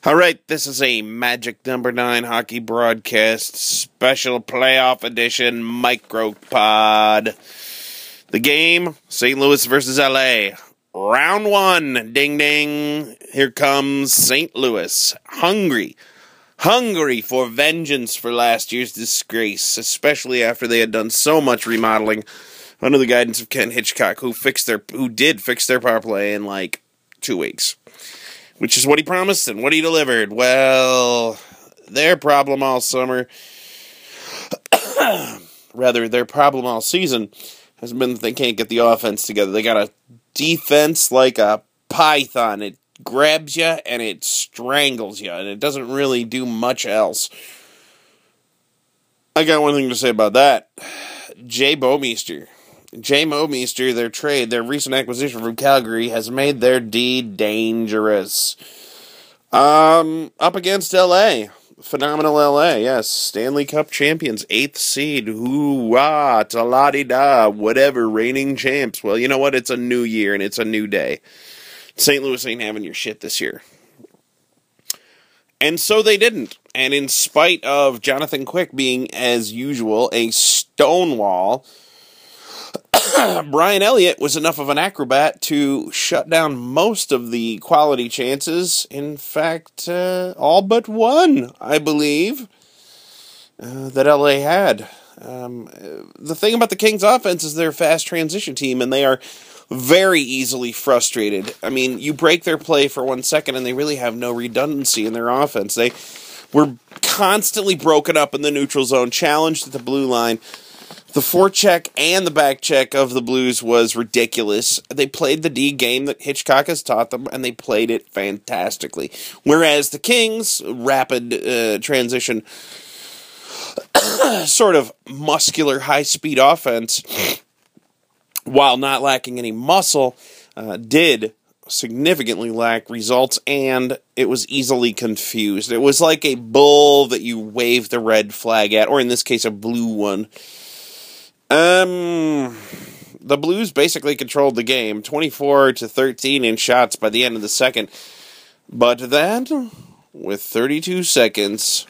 All right, this is a Magic Number 9 hockey broadcast special playoff edition micropod. The game, St. Louis versus LA. Round 1, ding ding. Here comes St. Louis. Hungry for vengeance for last year's disgrace, especially after they had done so much remodeling under the guidance of Ken Hitchcock, who did fix their power play in like 2 weeks. Which is what he promised and what he delivered. Well, their problem all summer, their problem all season has been that they can't get the offense together. They got a defense like a python. It grabs you and it strangles you, and it doesn't really do much else. I got one thing to say about that. Jay Bouwmeester, their recent acquisition from Calgary, has made their D dangerous. Up against LA. Phenomenal LA, yes. Stanley Cup champions, 8th seed. Hoo-wah, ta-la-di-da, whatever, reigning champs. Well, you know what? It's a new year and it's a new day. St. Louis ain't having your shit this year. And so they didn't. And in spite of Jonathan Quick being, as usual, a stonewall, Brian Elliott was enough of an acrobat to shut down most of the quality chances. In fact, all but one, I believe, that LA had. The thing about the Kings' offense is they're a fast transition team, and they are very easily frustrated. I mean, you break their play for 1 second, and they really have no redundancy in their offense. They were constantly broken up in the neutral zone, challenged at the blue line. The forecheck and the back check of the Blues was ridiculous. They played the D game that Hitchcock has taught them, and they played it fantastically. Whereas the Kings' rapid transition, sort of muscular, high-speed offense, while not lacking any muscle, did significantly lack results, and it was easily confused. It was like a bull that you waved the red flag at, or in this case, a blue one. The Blues basically controlled the game, 24-13 in shots by the end of the second. But then, with 32 seconds,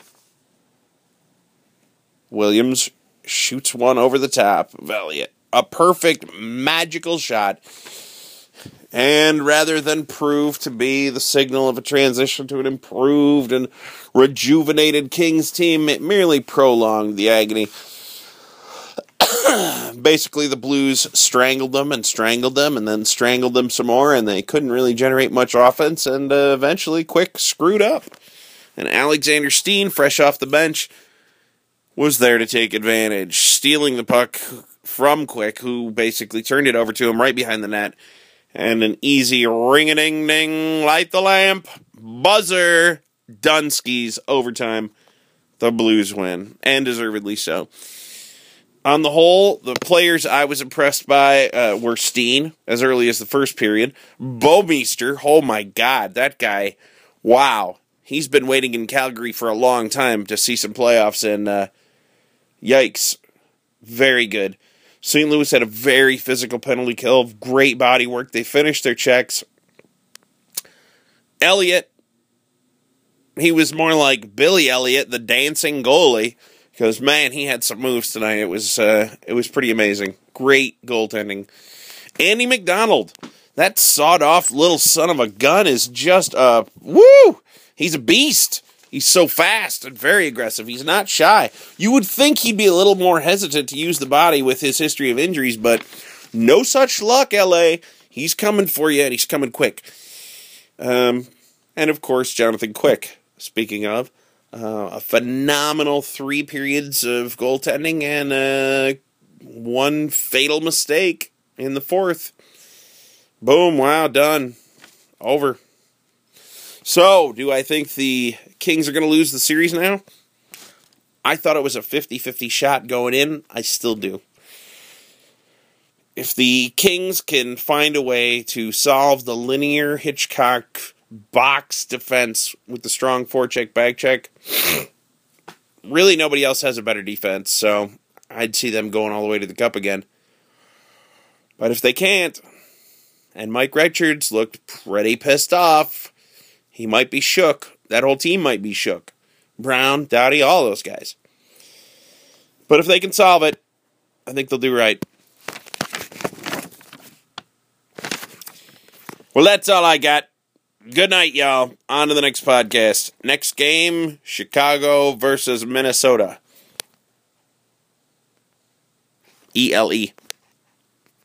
Williams shoots one over the top of Elliott. A perfect, magical shot. And rather than prove to be the signal of a transition to an improved and rejuvenated Kings team, it merely prolonged the agony. Basically, the Blues strangled them, and then strangled them some more, and they couldn't really generate much offense, and eventually Quick screwed up. And Alexander Steen, fresh off the bench, was there to take advantage, stealing the puck from Quick, who basically turned it over to him right behind the net, and an easy ring-a-ding-ding, light the lamp, buzzer, Dunskies, overtime. The Blues win, and deservedly so. On the whole, the players I was impressed by were Steen, as early as the first period. Bouwmeester, oh my God, that guy, wow. He's been waiting in Calgary for a long time to see some playoffs, and yikes, very good. St. Louis had a very physical penalty kill, great body work. They finished their checks. Elliott, he was more like Billy Elliott, the dancing goalie. Because, man, he had some moves tonight. It was pretty amazing. Great goaltending. Andy McDonald, that sawed-off little son of a gun, is just woo! He's a beast. He's so fast and very aggressive. He's not shy. You would think he'd be a little more hesitant to use the body with his history of injuries, but no such luck, LA. He's coming for you, and he's coming quick. And, of course, Jonathan Quick, speaking of. A phenomenal 3 periods of goaltending and one fatal mistake in the 4th. Boom, wow, done. Over. So, do I think the Kings are going to lose the series now? I thought it was a 50-50 shot going in. I still do. If the Kings can find a way to solve the linear Hitchcock box defense with the strong forecheck, back check, really nobody else has a better defense, so I'd see them going all the way to the cup again. But if they can't, and Mike Richards looked pretty pissed off, he might be shook, That whole team might be shook. Brown, Doughty, all those guys. But if they can solve it, I think they'll do right. Well, that's all I got. Good night, y'all. On to the next podcast. Next game, Chicago versus Minnesota. ELE.